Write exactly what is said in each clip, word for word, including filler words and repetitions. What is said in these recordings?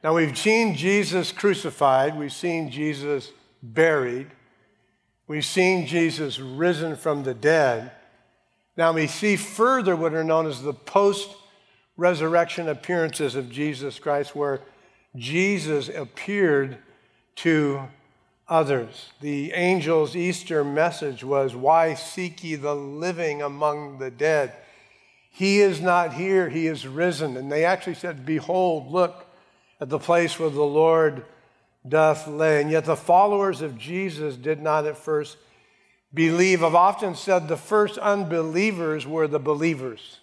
Now, we've seen Jesus crucified. We've seen Jesus buried. We've seen Jesus risen from the dead. Now, we see further what are known as the post-resurrection appearances of Jesus Christ, where Jesus appeared to others. The angel's Easter message was, "Why seek ye the living among the dead? He is not here, he is risen." And they actually said, "Behold, look at the place where the Lord doth lay." And yet the followers of Jesus did not at first believe. I've often said the first unbelievers were the believers.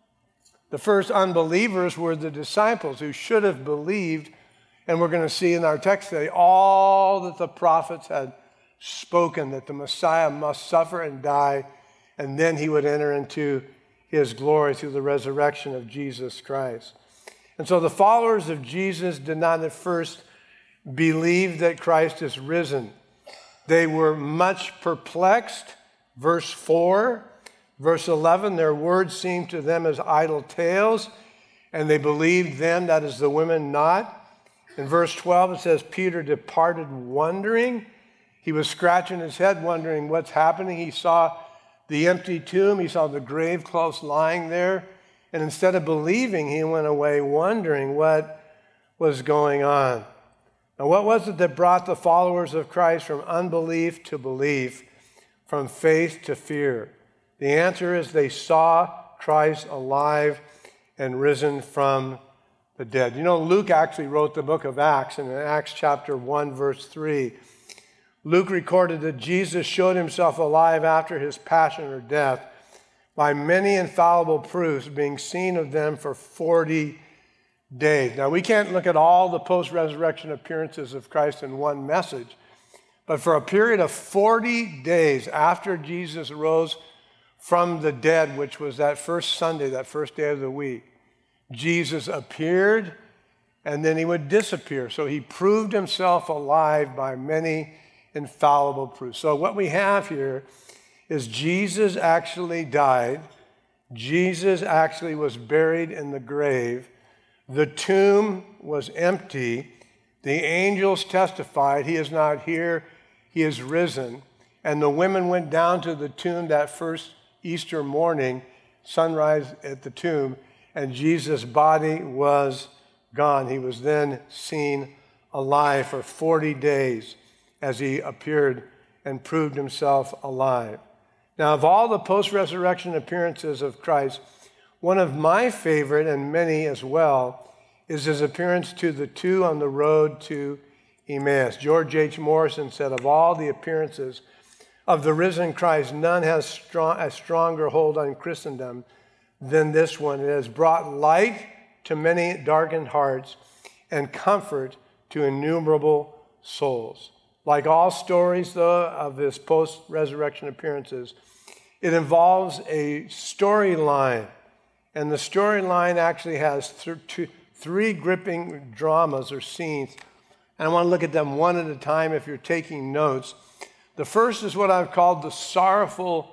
The first unbelievers were the disciples who should have believed. And we're going to see in our text today all that the prophets had spoken, that the Messiah must suffer and die, and then he would enter into his glory through the resurrection of Jesus Christ. And so the followers of Jesus did not at first believe that Christ is risen. They were much perplexed. Verse four, verse eleven, their words seemed to them as idle tales, and they believed them, that is the women, not. In verse twelve, it says, Peter departed wondering. He was scratching his head, wondering what's happening. He saw the empty tomb. He saw the grave clothes lying there. And instead of believing, he went away wondering what was going on. Now, what was it that brought the followers of Christ from unbelief to belief, from faith to fear? The answer is they saw Christ alive and risen from the dead. You know, Luke actually wrote the book of Acts, and in Acts chapter one, verse three, Luke recorded that Jesus showed himself alive after his passion or death by many infallible proofs, being seen of them for forty days. Now, we can't look at all the post-resurrection appearances of Christ in one message, but for a period of forty days after Jesus rose from the dead, which was that first Sunday, that first day of the week, Jesus appeared and then he would disappear. So he proved himself alive by many infallible proofs. So what we have here is Jesus actually died. Jesus actually was buried in the grave. The tomb was empty. The angels testified, he is not here, he is risen. And the women went down to the tomb that first Easter morning, sunrise at the tomb, and Jesus' body was gone. He was then seen alive for forty days as he appeared and proved himself alive. Now, of all the post-resurrection appearances of Christ, one of my favorite, and many as well, is his appearance to the two on the road to Emmaus. George H. Morrison said, of all the appearances of the risen Christ, none has strong, a stronger hold on Christendom than this one. It has brought light to many darkened hearts and comfort to innumerable souls. Like all stories, though, of his post-resurrection appearances, it involves a storyline. And the storyline actually has th- two, three gripping dramas or scenes. And I want to look at them one at a time if you're taking notes. The first is what I've called the sorrowful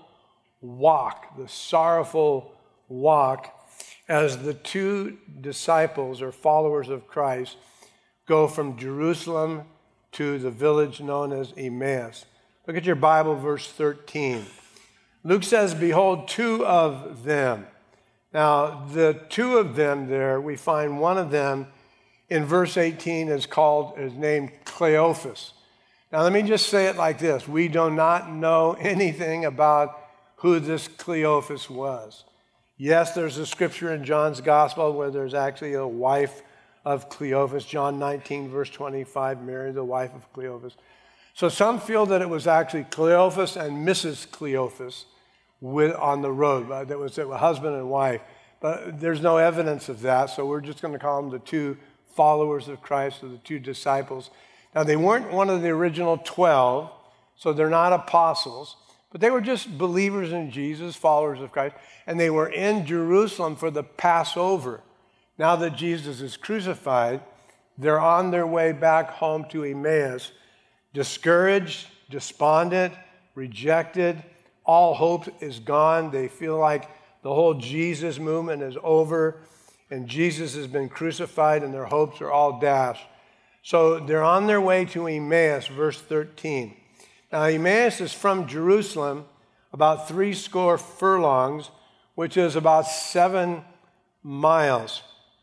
walk, the sorrowful walk as the two disciples or followers of Christ go from Jerusalem to the village known as Emmaus. Look at your Bible, verse thirteen. Luke says, behold, two of them. Now, the two of them there, we find one of them in verse eighteen is called, is named Cleophas. Now, let me just say it like this. We do not know anything about who this Cleophas was. Yes, there's a scripture in John's gospel where there's actually a wife of Cleophas. John nineteen, verse twenty-five, Mary, the wife of Cleophas. So some feel that it was actually Cleophas and Missus Cleophas with, on the road. Uh, that was a husband and wife. But there's no evidence of that, so we're just going to call them the two followers of Christ, or the two disciples. Now, they weren't one of the original twelve, so they're not apostles, but they were just believers in Jesus, followers of Christ, and they were in Jerusalem for the Passover. Now that Jesus is crucified, they're on their way back home to Emmaus, discouraged, despondent, rejected. All hope is gone. They feel like the whole Jesus movement is over. and Jesus has been crucified, and their hopes are all dashed. So they're on their way to Emmaus, verse thirteen. Now, Emmaus is from Jerusalem, about three score furlongs, which is about seven miles.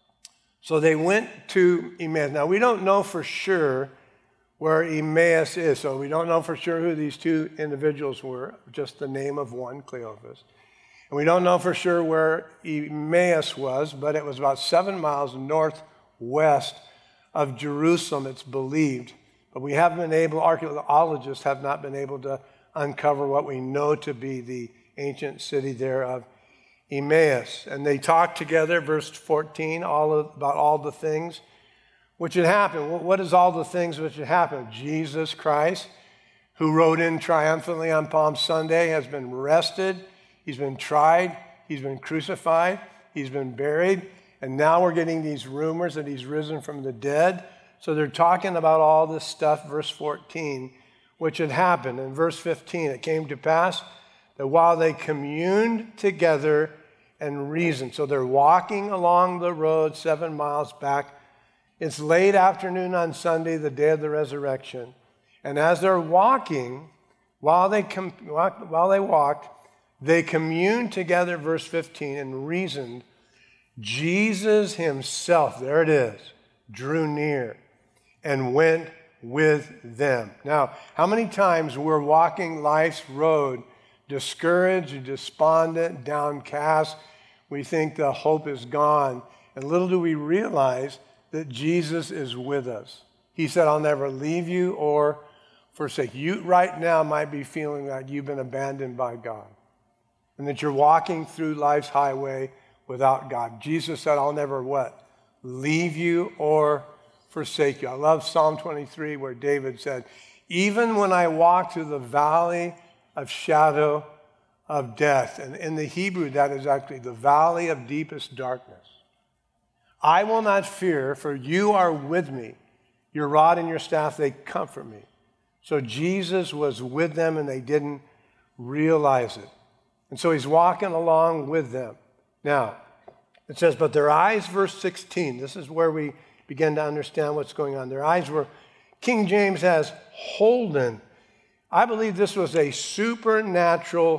So they went to Emmaus. Now, we don't know for sure where Emmaus is, so we don't know for sure who these two individuals were, just the name of one, Cleophas. And we don't know for sure where Emmaus was, but it was about seven miles northwest of Jerusalem, it's believed. But we haven't been able, archaeologists have not been able to uncover what we know to be the ancient city there of Emmaus. And they talked together, verse fourteen, all of, about all the things which had happened. What is all the things which had happened? Jesus Christ, who rode in triumphantly on Palm Sunday, has been arrested, he's been tried, he's been crucified, he's been buried, and now we're getting these rumors that he's risen from the dead. So they're talking about all this stuff, verse fourteen, which had happened. In verse fifteen, it came to pass that while they communed together and reasoned, so they're walking along the road seven miles back. It's late afternoon on Sunday, the day of the resurrection. And as they're walking, while they, com- while they walked, they communed together, verse fifteen, and reasoned. Jesus himself, there it is, drew near and went with them. Now, how many times we're walking life's road discouraged, despondent, downcast, we think the hope is gone, and little do we realize that Jesus is with us. He said, I'll never leave you or forsake you. You right now might be feeling like you've been abandoned by God and that you're walking through life's highway without God. Jesus said, I'll never what? Leave you or forsake you. I love Psalm twenty-three where David said, even when I walk through the valley of shadow of death, and in the Hebrew that is actually the valley of deepest darkness, I will not fear, for you are with me. Your rod and your staff, they comfort me. So Jesus was with them and they didn't realize it. And so he's walking along with them. Now, it says, but their eyes, verse sixteen, this is where we begin to understand what's going on. Their eyes were, King James has holden. I believe this was a supernatural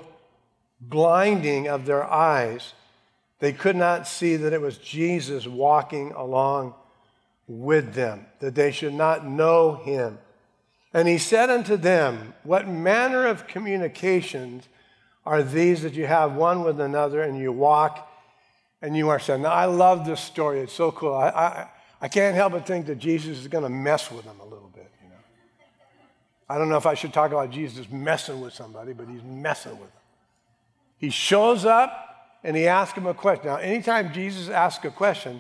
blinding of their eyes. They could not see that it was Jesus walking along with them, that they should not know him. And he said unto them, what manner of communications are these that you have one with another and you walk and you are sad? Now, I love this story. It's so cool. I, I, I can't help but think that Jesus is going to mess with them a little bit. You know, I don't know if I should talk about Jesus messing with somebody, but he's messing with them. He shows up and he asks him a question. Now, anytime Jesus asks a question,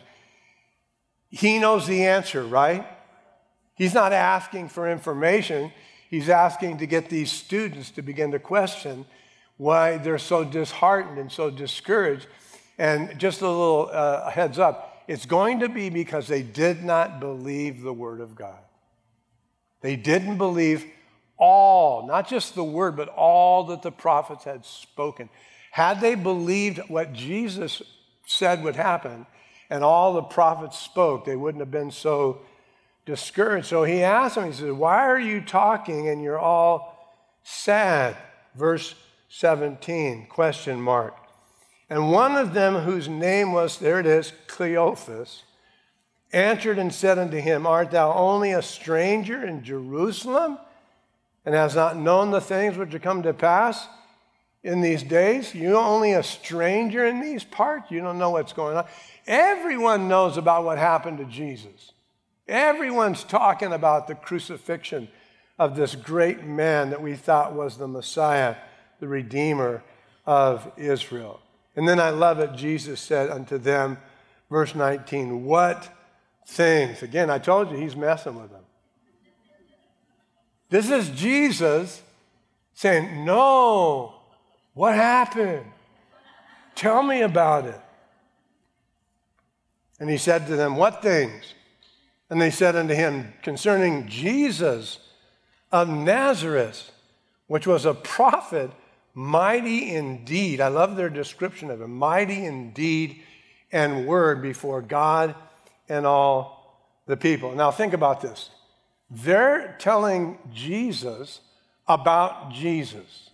he knows the answer, right? He's not asking for information. He's asking to get these students to begin to question why they're so disheartened and so discouraged. And just a little uh, heads up, it's going to be because they did not believe the word of God. They didn't believe all, not just the word, but all that the prophets had spoken. Had they believed what Jesus said would happen and all the prophets spoke, they wouldn't have been so discouraged. So he asked them, he said, why are you talking and you're all sad? Verse seventeen, question mark. And one of them whose name was, there it is, Cleophas, answered and said unto him, art thou only a stranger in Jerusalem and hast not known the things which are come to pass in these days? You're only a stranger in these parts? You don't know what's going on? Everyone knows about what happened to Jesus. Everyone's talking about the crucifixion of this great man that we thought was the Messiah, the Redeemer of Israel. And then I love it, Jesus said unto them, verse nineteen, what things? Again, I told you he's messing with them. This is Jesus saying, no, what happened? Tell me about it. And he said to them, what things? And they said unto him, concerning Jesus of Nazareth, which was a prophet, mighty indeed. I love their description of him. Mighty indeed and word before God and all the people. Now think about this. They're telling Jesus about Jesus.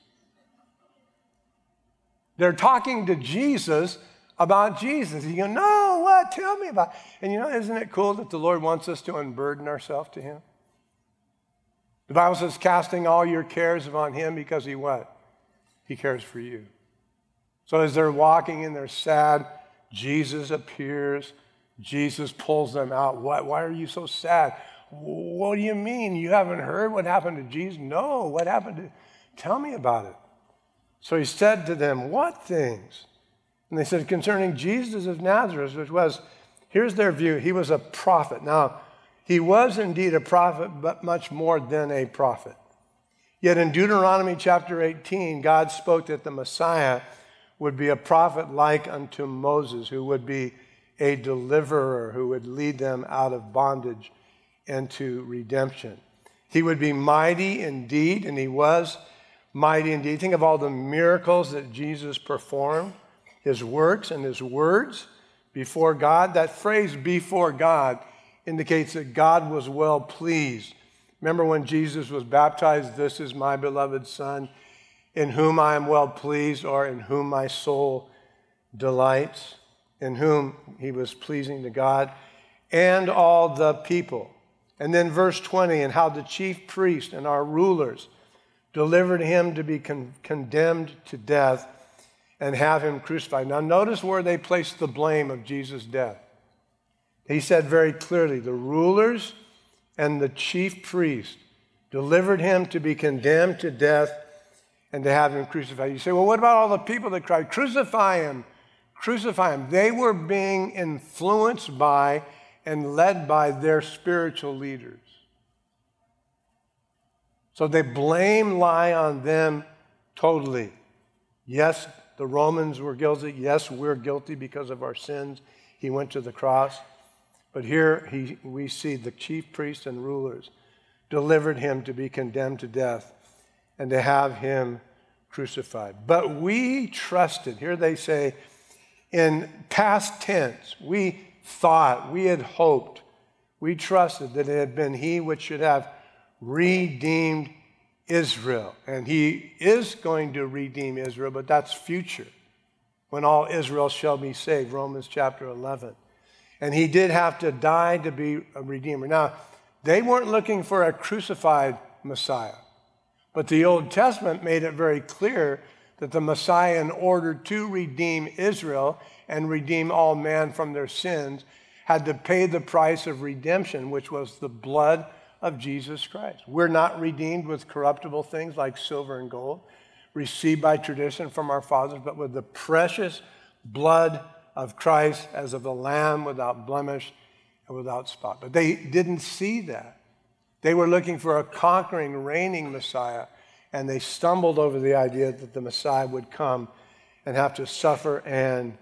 They're talking to Jesus about Jesus. You go, no, what? Tell me about it. And you know, isn't it cool that the Lord wants us to unburden ourselves to him? The Bible says, casting all your cares upon him because he what? He cares for you. So as they're walking and they're sad, Jesus appears. Jesus pulls them out. Why, why are you so sad? What do you mean? You haven't heard what happened to Jesus? No, what happened to... Tell me about it. So he said to them, what things? And they said, concerning Jesus of Nazareth, which was, here's their view, he was a prophet. Now, he was indeed a prophet, but much more than a prophet. Yet in Deuteronomy chapter eighteen, God spoke that the Messiah would be a prophet like unto Moses, who would be a deliverer, who would lead them out of bondage into redemption. He would be mighty indeed, and he was mighty indeed. Think of all the miracles that Jesus performed, his works and his words before God. That phrase, before God, indicates that God was well pleased. Remember when Jesus was baptized, this is my beloved Son, in whom I am well pleased, or in whom my soul delights, in whom he was pleasing to God, and all the people. And then verse twenty, and how the chief priest and our rulers delivered him to be con- condemned to death and have him crucified. Now notice where they placed the blame of Jesus' death. He said very clearly, the rulers and the chief priest delivered him to be condemned to death and to have him crucified. You say, well, what about all the people that cried, crucify him, crucify him? They were being influenced by and led by their spiritual leaders. So they blame lie on them totally. Yes, the Romans were guilty. Yes, we're guilty because of our sins. He went to the cross. But here he, we see the chief priests and rulers delivered him to be condemned to death and to have him crucified. But we trusted, here they say, in past tense, we thought, we had hoped, we trusted that it had been he which should have redeemed Israel. And he is going to redeem Israel, but that's future, when all Israel shall be saved, Romans chapter eleven. And he did have to die to be a redeemer. Now, they weren't looking for a crucified Messiah, but the Old Testament made it very clear that the Messiah, in order to redeem Israel and redeem all man from their sins, had to pay the price of redemption, which was the blood of Jesus Christ. We're not redeemed with corruptible things like silver and gold, received by tradition from our fathers, but with the precious blood of Christ as of a lamb without blemish and without spot. But they didn't see that. They were looking for a conquering, reigning Messiah, and they stumbled over the idea that the Messiah would come and have to suffer and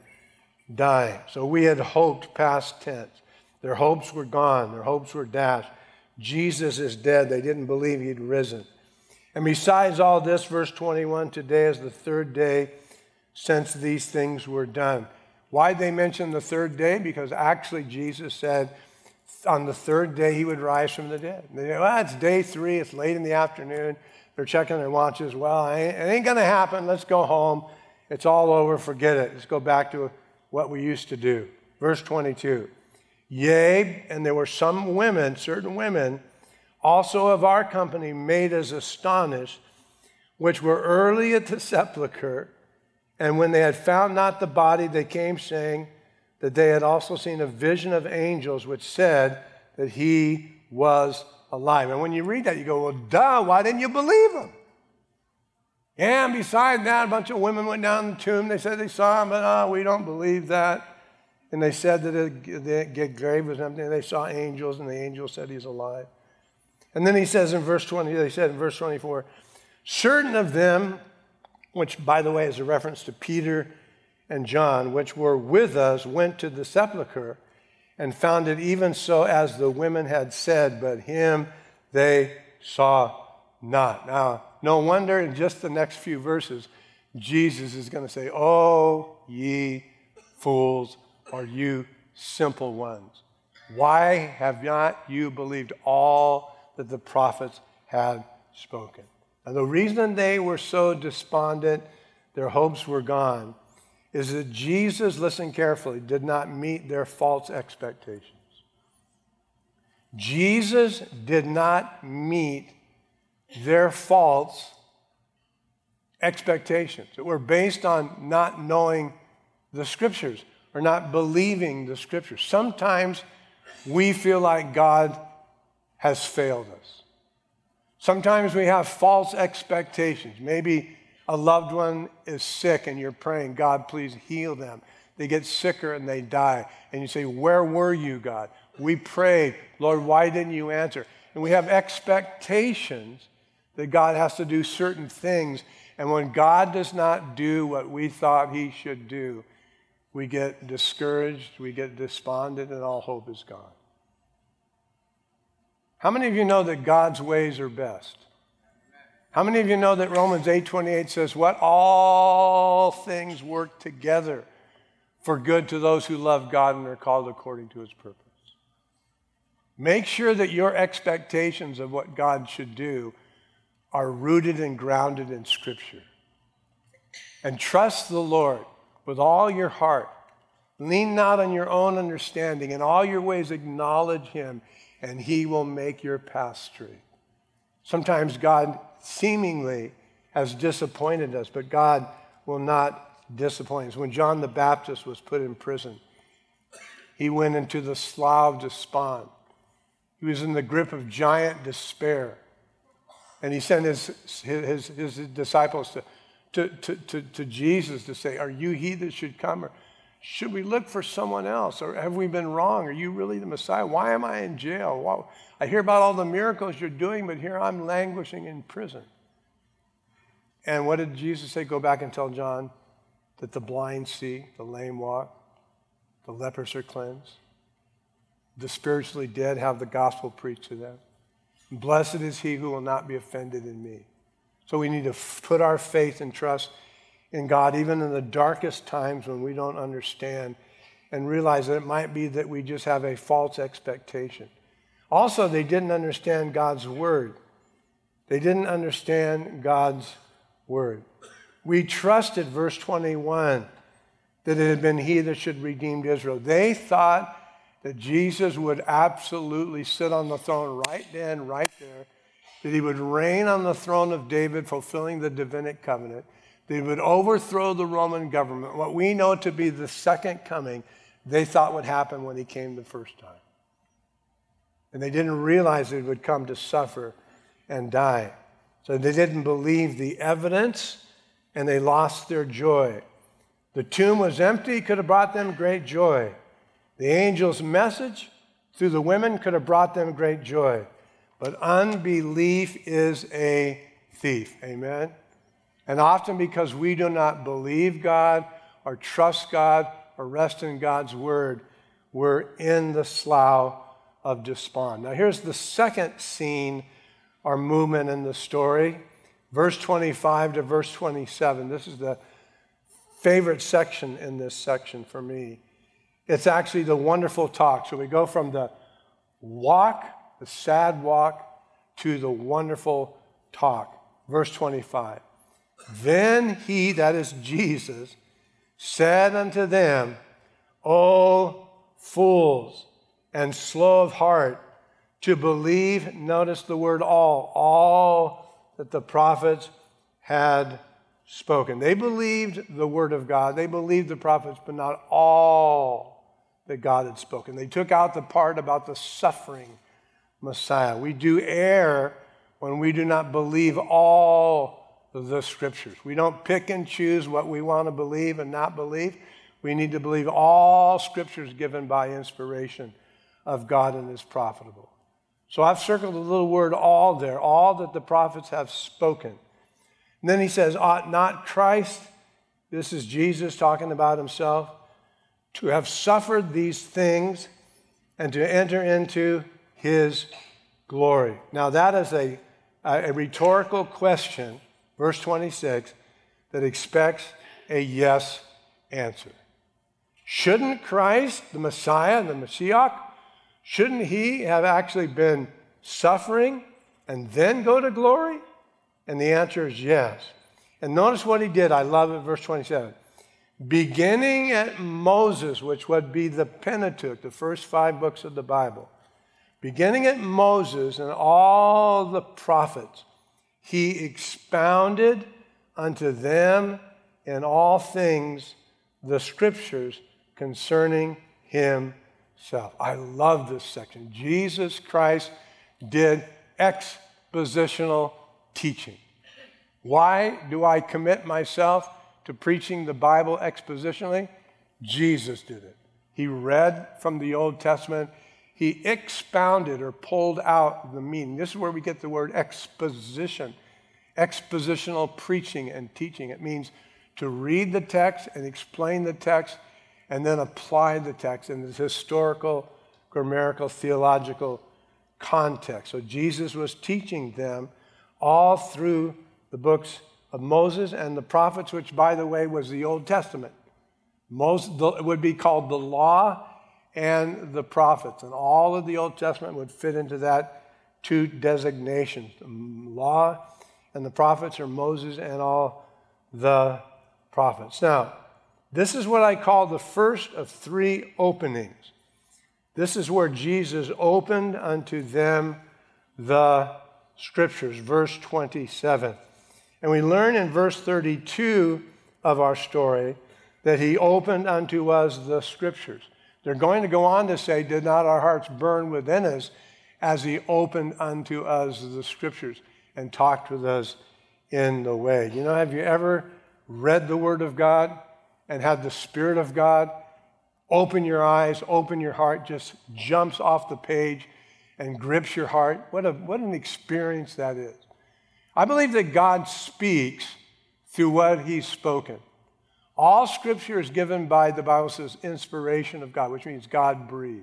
die. So we had hoped past tense. Their hopes were gone. Their hopes were dashed. Jesus is dead. They didn't believe he'd risen. And besides all this, verse twenty-one, today is the third day since these things were done. Why'd they mention the third day? Because actually Jesus said on the third day he would rise from the dead. They say, well, it's day three. It's late in the afternoon. They're checking their watches. Well, it ain't, it ain't going to happen. Let's go home. It's all over. Forget it. Let's go back to what we used to do. Verse twenty-two. Yea, and there were some women, certain women, also of our company, made us astonished, which were early at the sepulchre. And when they had found not the body, they came saying that they had also seen a vision of angels, which said that he was alive. And when you read that, you go, well, duh, why didn't you believe him? Yeah, and beside that, a bunch of women went down the tomb. They said they saw him, but oh, we don't believe that. And they said that the grave was empty. They saw angels, and the angel said he's alive. And then he says in verse twenty, they said in verse twenty-four, certain of them, which, by the way, is a reference to Peter and John, which were with us, went to the sepulchre and found it even so as the women had said, but him they saw not. Now, no wonder in just the next few verses, Jesus is going to say, oh, ye fools are you simple ones? Why have not you believed all that the prophets had spoken? And the reason they were so despondent, their hopes were gone, is that Jesus, listen carefully, did not meet their false expectations. Jesus did not meet their false expectations that were based on not knowing the Scriptures or not believing the Scriptures. Sometimes we feel like God has failed us. Sometimes we have false expectations. Maybe a loved one is sick and you're praying, God, please heal them. They get sicker and they die. And you say, where were you, God? We prayed. Lord, why didn't you answer? And we have expectations that God has to do certain things. And when God does not do what we thought he should do, we get discouraged, we get despondent, and all hope is gone. How many of you know that God's ways are best? How many of you know that Romans eight twenty-eight says what? All things work together for good to those who love God and are called according to his purpose. Make sure that your expectations of what God should do are rooted and grounded in Scripture. And trust the Lord with all your heart. Lean not on your own understanding. In all your ways acknowledge him, and he will make your path straight. Sometimes God seemingly has disappointed us, but God will not disappoint us. When John the Baptist was put in prison, he went into the slough of despond. He was in the grip of giant despair. And he sent his, his, his disciples to, to, to, to, to Jesus to say, are you he that should come? Or should we look for someone else? Or have we been wrong? Are you really the Messiah? Why am I in jail? Why? I hear about all the miracles you're doing, but here I'm languishing in prison. And what did Jesus say? Go back and tell John that the blind see, the lame walk, the lepers are cleansed, the spiritually dead have the gospel preached to them. Blessed is he who will not be offended in me. So we need to f- put our faith and trust in God, even in the darkest times when we don't understand, and realize that it might be that we just have a false expectation. Also, they didn't understand God's word. They didn't understand God's word. We trusted, verse twenty-one, that it had been he that should redeem Israel. They thought that Jesus would absolutely sit on the throne right then, right there, that he would reign on the throne of David, fulfilling the Davidic covenant, that he would overthrow the Roman government. What we know to be the second coming, they thought would happen when he came the first time. And they didn't realize he would come to suffer and die. So they didn't believe the evidence, and they lost their joy. The tomb was empty, could have brought them great joy. The angel's message through the women could have brought them great joy. But unbelief is a thief. Amen? And often because we do not believe God or trust God or rest in God's word, we're in the slough of despond. Now here's the second scene or movement in the story. Verse twenty-five to verse twenty-seven. This is the favorite section in this section for me. It's actually the wonderful talk. So we go from the walk, the sad walk, to the wonderful talk. Verse twenty-five. Then he, that is Jesus, said unto them, O fools, and slow of heart to believe, notice the word all, all that the prophets had spoken. They believed the word of God. They believed the prophets, but not all that God had spoken. They took out the part about the suffering Messiah. We do err when we do not believe all the scriptures. We don't pick and choose what we want to believe and not believe. We need to believe all scriptures given by inspiration of God and is profitable. So I've circled the little word all there, all that the prophets have spoken. And then he says, ought not Christ, this is Jesus talking about himself, to have suffered these things and to enter into his glory. Now that is a, a rhetorical question, verse twenty-six, that expects a yes answer. Shouldn't Christ, the Messiah, the Mashiach, shouldn't he have actually been suffering and then go to glory? And the answer is yes. And notice what he did. I love it, verse twenty-seven. Beginning at Moses, which would be the Pentateuch, the first five books of the Bible, beginning at Moses and all the prophets, he expounded unto them in all things the scriptures concerning himself. I love this section. Jesus Christ did expositional teaching. Why do I commit myself to preaching the Bible expositionally? Jesus did it. He read from the Old Testament. He expounded or pulled out the meaning. This is where we get the word exposition. Expositional preaching and teaching. It means to read the text and explain the text and then apply the text in this historical, grammatical, theological context. So Jesus was teaching them all through the books of Moses and the prophets, which, by the way, was the Old Testament. Most, it would be called the law and the prophets. And all of the Old Testament would fit into that two designations. The law and the prophets are Moses and all the prophets. Now, this is what I call the first of three openings. This is where Jesus opened unto them the scriptures, verse twenty-seven. And we learn in verse thirty-two of our story that he opened unto us the scriptures. They're going to go on to say, did not our hearts burn within us as he opened unto us the scriptures and talked with us in the way. You know, have you ever read the Word of God and had the Spirit of God open your eyes, open your heart, just jumps off the page and grips your heart? What a, what an experience that is. I believe that God speaks through what he's spoken. All scripture is given by, the Bible says, inspiration of God, which means God breathed.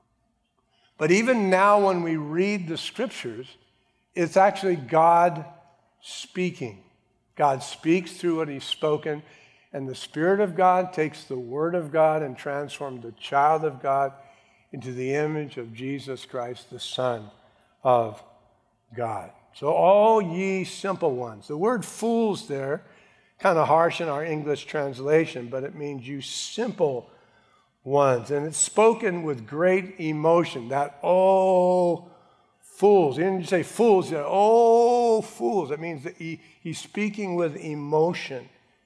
But even now when we read the scriptures, it's actually God speaking. God speaks through what he's spoken, and the Spirit of God takes the Word of God and transforms the child of God into the image of Jesus Christ, the Son of God. So, all ye simple ones. The word fools there, kind of harsh in our English translation, but it means you simple ones. And it's spoken with great emotion. That, oh, fools. He didn't say fools. He said, oh, fools. It means that he, he's speaking with emotion.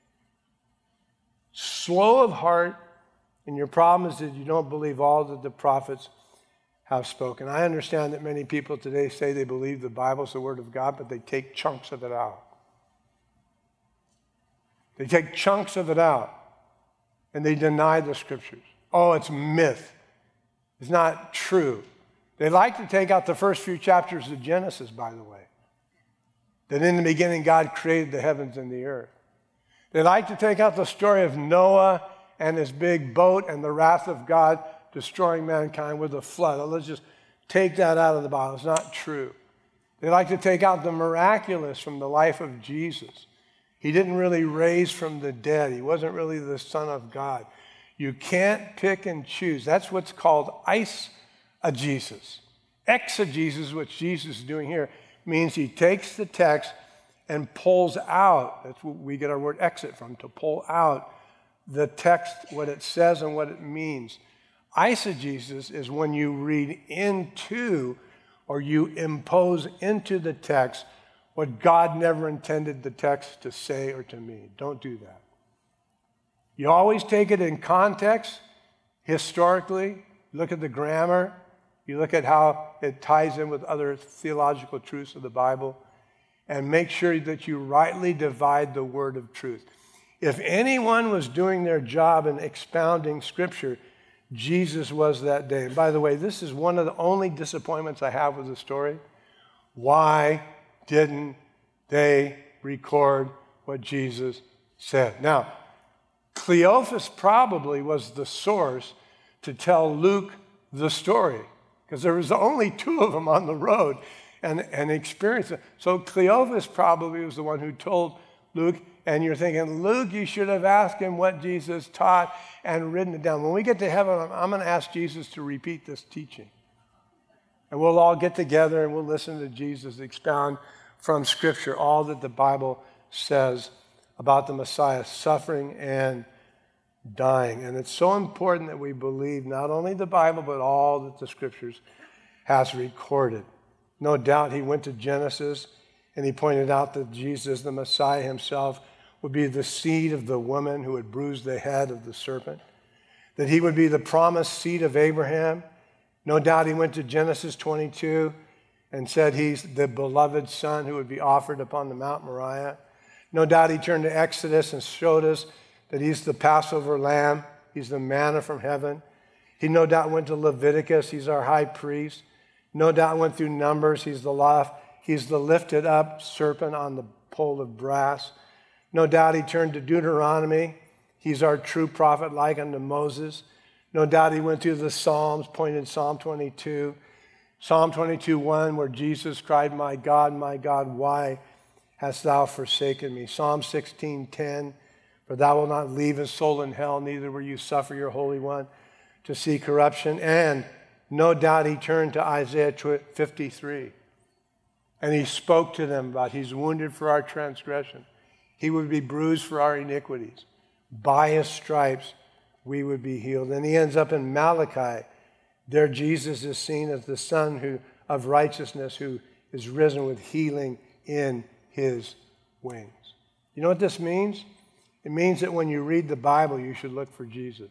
Slow of heart, and your problem is that you don't believe all that the prophets have spoken. I understand that many people today say they believe the Bible is the Word of God, but they take chunks of it out. They take chunks of it out, and they deny the Scriptures. Oh, it's myth. It's not true. They like to take out the first few chapters of Genesis, by the way. That in the beginning God created the heavens and the earth. They like to take out the story of Noah and his big boat and the wrath of God destroying mankind with a flood. Oh, let's just take that out of the Bible. It's not true. They like to take out the miraculous from the life of Jesus. He didn't really raise from the dead. He wasn't really the Son of God. You can't pick and choose. That's what's called eisegesis. Exegesis, which Jesus is doing here, means he takes the text and pulls out. That's what we get our word exit from, to pull out the text, what it says and what it means. Eisegesis is when you read into or you impose into the text what God never intended the text to say or to mean. Don't do that. You always take it in context, historically. Look at the grammar. You look at how it ties in with other theological truths of the Bible, and make sure that you rightly divide the word of truth. If anyone was doing their job in expounding Scripture, Jesus was that day. And by the way, this is one of the only disappointments I have with the story. Why didn't they record what Jesus said? Now, Cleophas probably was the source to tell Luke the story, because there was only two of them on the road and, and experienced it. So Cleophas probably was the one who told Luke. And you're thinking, Luke, you should have asked him what Jesus taught and written it down. When we get to heaven, I'm going to ask Jesus to repeat this teaching. And we'll all get together and we'll listen to Jesus expound from Scripture all that the Bible says about the Messiah suffering and dying. And it's so important that we believe not only the Bible, but all that the Scriptures has recorded. No doubt he went to Genesis and he pointed out that Jesus, the Messiah himself, would be the seed of the woman who would bruise the head of the serpent, that he would be the promised seed of Abraham. No doubt he went to Genesis twenty-two and said he's the beloved son who would be offered upon the Mount Moriah. No doubt he turned to Exodus and showed us that he's the Passover lamb. He's the manna from heaven. He no doubt went to Leviticus. He's our high priest. No doubt went through Numbers. He's the loft. He's the lifted up serpent on the pole of brass. No doubt he turned to Deuteronomy. He's our true prophet like unto Moses. No doubt he went through the Psalms, pointed Psalm twenty-two. Psalm twenty-two one, where Jesus cried, my God, my God, why hast thou forsaken me? Psalm sixteen ten, for thou wilt not leave his soul in hell, neither will you suffer your Holy One to see corruption. And no doubt he turned to Isaiah fifty-three. And he spoke to them about he's wounded for our transgression. He would be bruised for our iniquities. By his stripes we would be healed. And he ends up in Malachi. There Jesus is seen as the Son who, of righteousness who is risen with healing in his wings. You know what this means? It means that when you read the Bible, you should look for Jesus.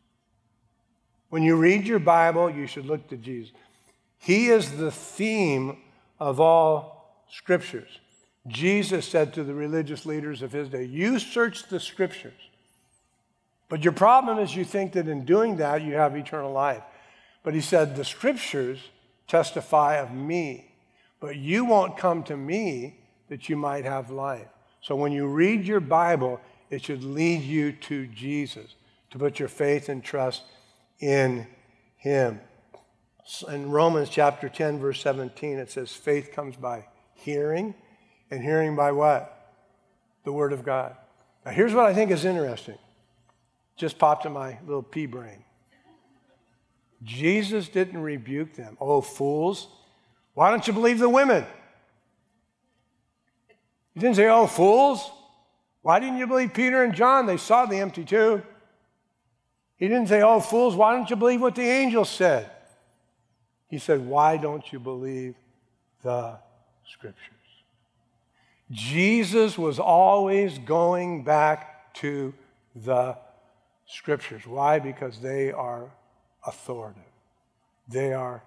When you read your Bible, you should look to Jesus. He is the theme of all Scriptures. Jesus said to the religious leaders of his day, you search the Scriptures. But your problem is you think that in doing that you have eternal life. But he said, the Scriptures testify of me, but you won't come to me that you might have life. So when you read your Bible, it should lead you to Jesus, to put your faith and trust in him. In Romans chapter ten, verse seventeen, it says, faith comes by hearing, and hearing by what? The Word of God. Now here's what I think is interesting. Just popped in my little pea brain. Jesus didn't rebuke them. Oh, fools, why don't you believe the women? He didn't say, oh, fools, why didn't you believe Peter and John? They saw the empty tomb. He didn't say, oh, fools, why don't you believe what the angels said? He said, why don't you believe the Scriptures? Jesus was always going back to the Scriptures. Why? Because they are authoritative. They are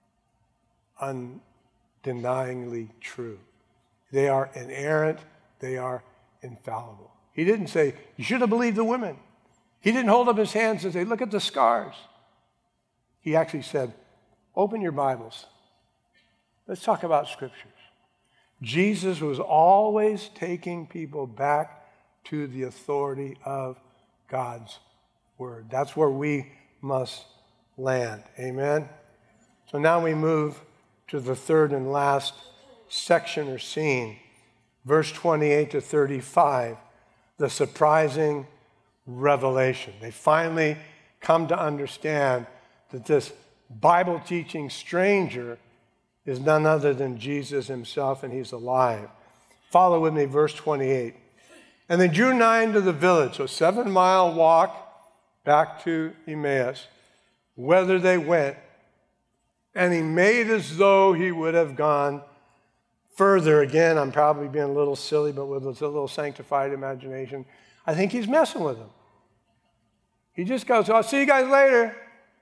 undeniably true. They are inerrant. They are infallible. He didn't say, you should have believed the women. He didn't hold up his hands and say, look at the scars. He actually said, open your Bibles. Let's talk about Scriptures. Jesus was always taking people back to the authority of God's Word. That's where we must land. Amen? So now we move to the third and last section or scene, verse twenty-eight to thirty-five, the surprising revelation. They finally come to understand that this Bible-teaching stranger is none other than Jesus himself, and he's alive. Follow with me, verse twenty-eight. And they drew nigh to the village, so seven-mile walk back to Emmaus, whither they went, and he made as though he would have gone further. Again, I'm probably being a little silly, but with a little sanctified imagination, I think he's messing with them. He just goes, I'll see you guys later.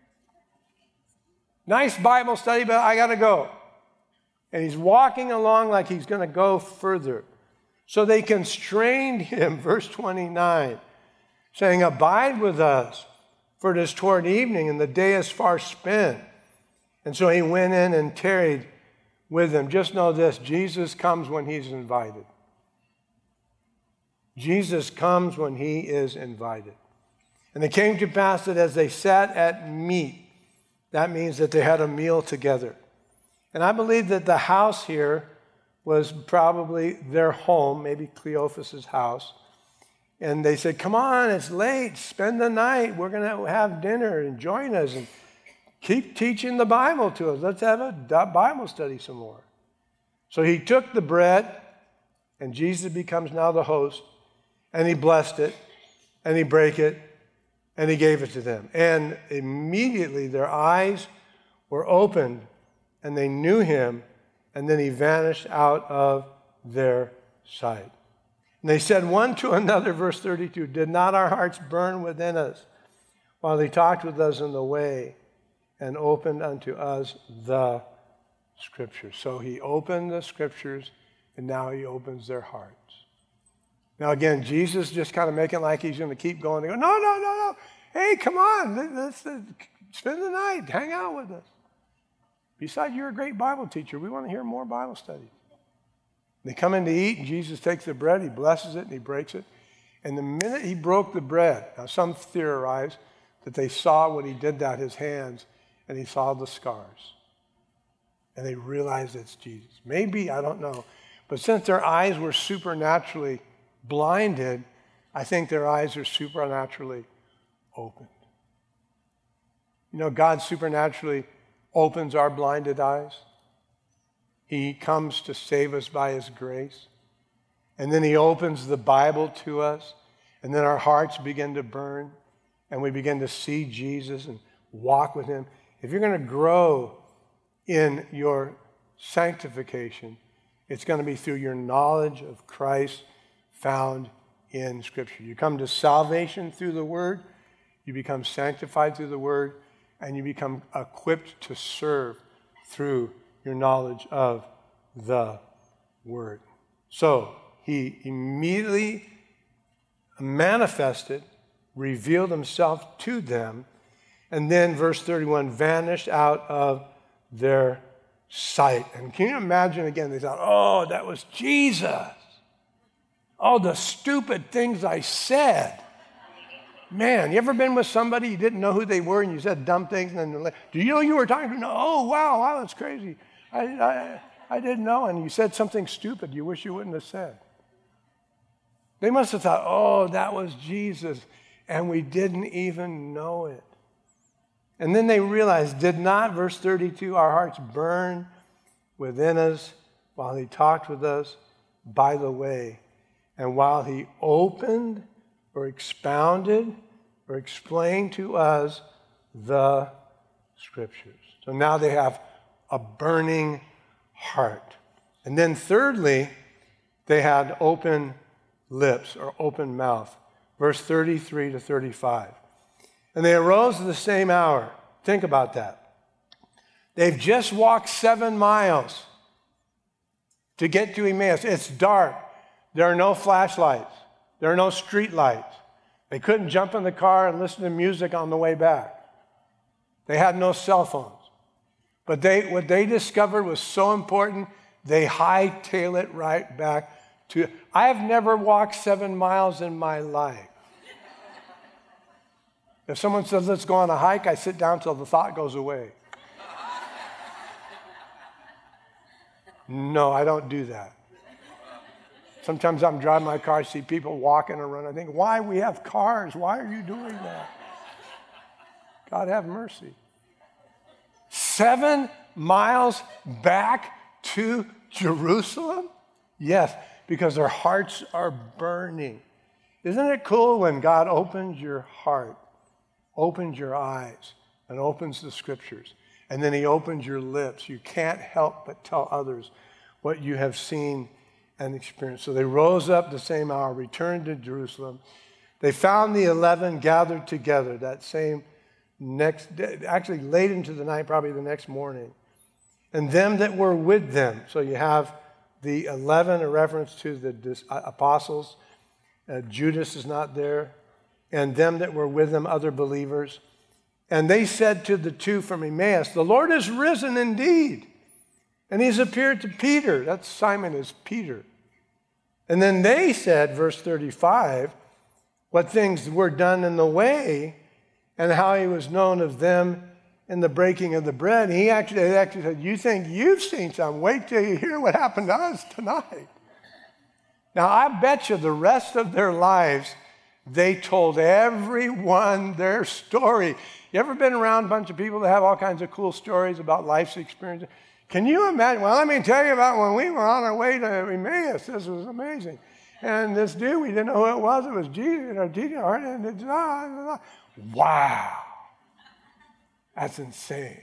Nice Bible study, but I got to go. And he's walking along like he's going to go further. So they constrained him, verse twenty-nine, saying, abide with us, for it is toward evening, and the day is far spent. And so he went in and tarried with them. Just know this, Jesus comes when he's invited. Jesus comes when he is invited. And it came to pass that as they sat at meat, that means that they had a meal together. And I believe that the house here was probably their home, maybe Cleophas's house. And they said, come on, it's late, spend the night. We're going to have dinner and join us and keep teaching the Bible to us. Let's have a Bible study some more. So he took the bread, and Jesus becomes now the host, and he blessed it, and he broke it, and he gave it to them. And immediately their eyes were opened, and they knew him, and then he vanished out of their sight. And they said one to another, verse thirty-two, did not our hearts burn within us while he talked with us in the way and opened unto us the Scriptures? So he opened the Scriptures, and now he opens their hearts. Now again, Jesus just kind of making like he's going to keep going. They go, no, no, no, no. Hey, come on. Let's, let's spend the night. Hang out with us. Besides, you're a great Bible teacher. We want to hear more Bible studies. They come in to eat, and Jesus takes the bread, he blesses it, and he breaks it. And the minute he broke the bread, now some theorize that they saw when he did that, his hands, and he saw the scars. And they realized it's Jesus. Maybe, I don't know. But since their eyes were supernaturally blinded, I think their eyes are supernaturally opened. You know, God supernaturally opens our blinded eyes. He comes to save us by his grace. And then he opens the Bible to us. And then our hearts begin to burn. And we begin to see Jesus and walk with him. If you're going to grow in your sanctification, it's going to be through your knowledge of Christ found in Scripture. You come to salvation through the Word. You become sanctified through the Word. And you become equipped to serve through your knowledge of the Word. So he immediately manifested, revealed himself to them, and then verse thirty-one, vanished out of their sight. And can you imagine again, they thought, oh, that was Jesus. Oh, the stupid things I said. Man, you ever been with somebody you didn't know who they were and you said dumb things and then, do you know you were talking to? No, oh, wow, wow, that's crazy. I, I, I didn't know, and you said something stupid you wish you wouldn't have said. They must have thought, oh, that was Jesus, and we didn't even know it. And then they realized, did not, verse thirty-two, our hearts burn within us while he talked with us by the way, and while he opened or expounded or explained to us the Scriptures. So now they have a burning heart. And then thirdly, they had open lips or open mouth. Verse thirty-three to thirty-five. And they arose at the same hour. Think about that. They've just walked seven miles to get to Emmaus. It's dark. There are no flashlights. There are no street lights. They couldn't jump in the car and listen to music on the way back. They had no cell phones. But they, what they discovered was so important, they hightail it right back to, I have never walked seven miles in my life. If someone says, let's go on a hike, I sit down till the thought goes away. No, I don't do that. Sometimes I'm driving my car, I see people walking or running. I think, why? We have cars. Why are you doing that? God have mercy. Seven miles back to Jerusalem? Yes, because their hearts are burning. Isn't it cool when God opens your heart, opens your eyes, and opens the Scriptures, and then he opens your lips? You can't help but tell others what you have seen and experienced. So they rose up the same hour, returned to Jerusalem. They found the eleven gathered together that same next day, actually late into the night, probably the next morning. And them that were with them. So you have the eleven, a reference to the apostles. Uh, Judas is not there. And them that were with them, other believers. And they said to the two from Emmaus, the Lord is risen indeed. And he's appeared to Peter. That's Simon is Peter. And then they said, verse thirty-five, what things were done in the way and how he was known of them in the breaking of the bread. He actually, they actually said, you think you've seen something? Wait till you hear what happened to us tonight. Now, I bet you the rest of their lives, they told everyone their story. You ever been around a bunch of people that have all kinds of cool stories about life's experiences? Can you imagine? Well, let me tell you about when we were on our way to Emmaus. This was amazing. And this dude, we didn't know who it was. It was Jesus. Or Jesus and it's, ah, ah. Wow. That's insane.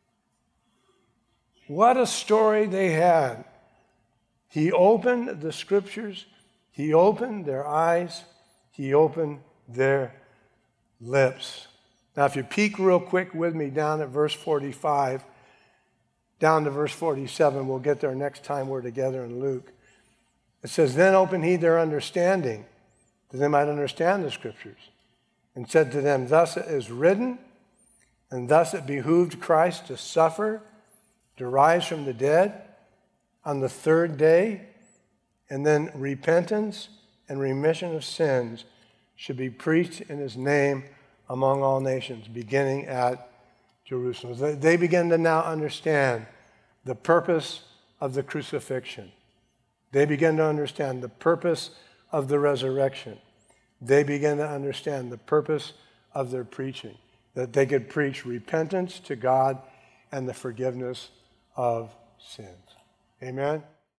What a story they had. He opened the scriptures. He opened their eyes. He opened their lips. Now, if you peek real quick with me down at verse forty-five, down to verse forty-seven, we'll get there next time we're together in Luke. It says, then opened he their understanding, that they might understand the scriptures, and said to them, thus it is written, and thus it behooved Christ to suffer, to rise from the dead on the third day, and then repentance and remission of sins should be preached in his name among all nations, beginning at Jerusalem. They begin to now understand the purpose of the crucifixion. They begin to understand the purpose of the resurrection. They begin to understand the purpose of their preaching, that they could preach repentance to God and the forgiveness of sins. Amen?